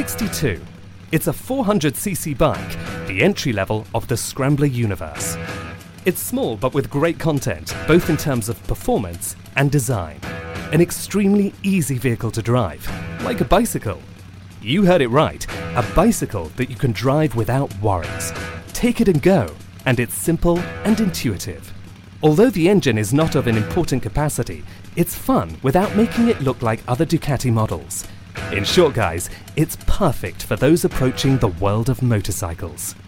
62. It's a 400cc bike, the entry level of the Scrambler universe. It's small but with great content, both in terms of performance and design. An extremely easy vehicle to drive, like a bicycle. You heard it right, a bicycle that you can drive without worries. Take it and go, and it's simple and intuitive. Although the engine is not of an important capacity, it's fun without making it look like other Ducati models. In short guys, it's perfect for those approaching the world of motorcycles.